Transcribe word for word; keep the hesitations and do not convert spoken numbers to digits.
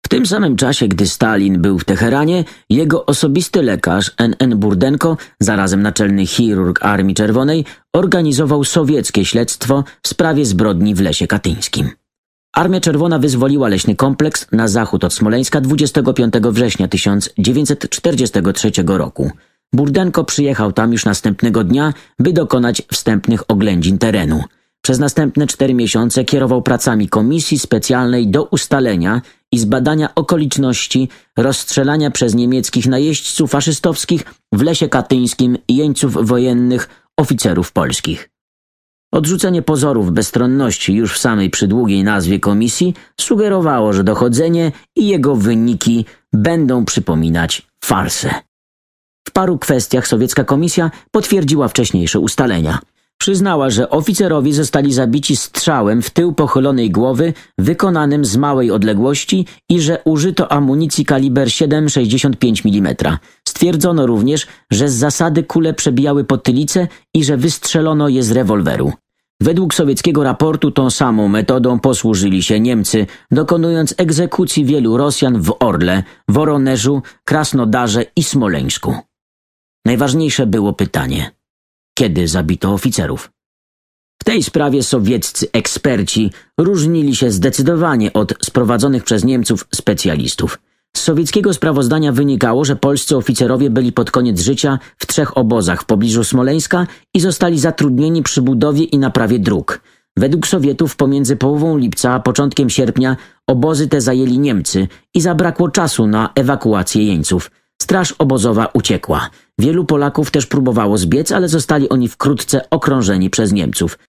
W tym samym czasie, gdy Stalin był w Teheranie, jego osobisty lekarz N N Burdenko, zarazem naczelny chirurg Armii Czerwonej, organizował sowieckie śledztwo w sprawie zbrodni w Lesie Katyńskim. Armia Czerwona wyzwoliła leśny kompleks na zachód od Smoleńska dwudziestego piątego września tysiąc dziewięćset czterdziestego trzeciego roku. Burdenko przyjechał tam już następnego dnia, by dokonać wstępnych oględzin terenu. Przez następne cztery miesiące kierował pracami komisji specjalnej do ustalenia i zbadania okoliczności rozstrzelania przez niemieckich najeźdźców faszystowskich w Lesie Katyńskim jeńców wojennych oficerów polskich. Odrzucenie pozorów bezstronności już w samej przydługiej nazwie komisji sugerowało, że dochodzenie i jego wyniki będą przypominać farsę. W paru kwestiach sowiecka komisja potwierdziła wcześniejsze ustalenia. Przyznała, że oficerowie zostali zabici strzałem w tył pochylonej głowy wykonanym z małej odległości i że użyto amunicji kaliber siedem przecinek sześćdziesiąt pięć milimetrów. Stwierdzono również, że z zasady kule przebijały potylicę i że wystrzelono je z rewolweru. Według sowieckiego raportu tą samą metodą posłużyli się Niemcy, dokonując egzekucji wielu Rosjan w Orle, Woroneżu, Krasnodarze i Smoleńsku. Najważniejsze było pytanie: kiedy zabito oficerów? W tej sprawie sowieccy eksperci różnili się zdecydowanie od sprowadzonych przez Niemców specjalistów. Z sowieckiego sprawozdania wynikało, że polscy oficerowie byli pod koniec życia w trzech obozach w pobliżu Smoleńska i zostali zatrudnieni przy budowie i naprawie dróg. Według Sowietów pomiędzy połową lipca a początkiem sierpnia obozy te zajęli Niemcy i zabrakło czasu na ewakuację jeńców. Straż obozowa uciekła. Wielu Polaków też próbowało zbiec, ale zostali oni wkrótce okrążeni przez Niemców.